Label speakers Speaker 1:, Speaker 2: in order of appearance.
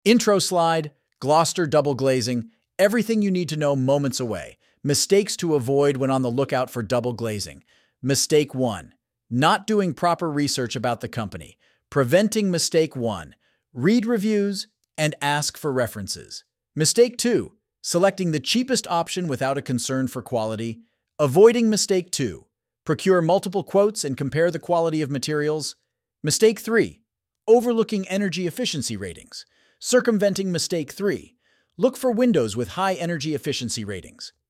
Speaker 1: Intro slide, Gloucester double glazing, everything you need to know moments away. Mistakes to avoid when on the lookout for double glazing. Mistake 1. Not doing proper research about the company. Preventing mistake 1. Read reviews and ask for references. Mistake 2. Selecting the cheapest option without a concern for quality. Avoiding mistake 2. Procure multiple quotes and compare the quality of materials. Mistake 3. Overlooking energy efficiency ratings. Circumventing mistake 3. Look for windows with high energy efficiency ratings.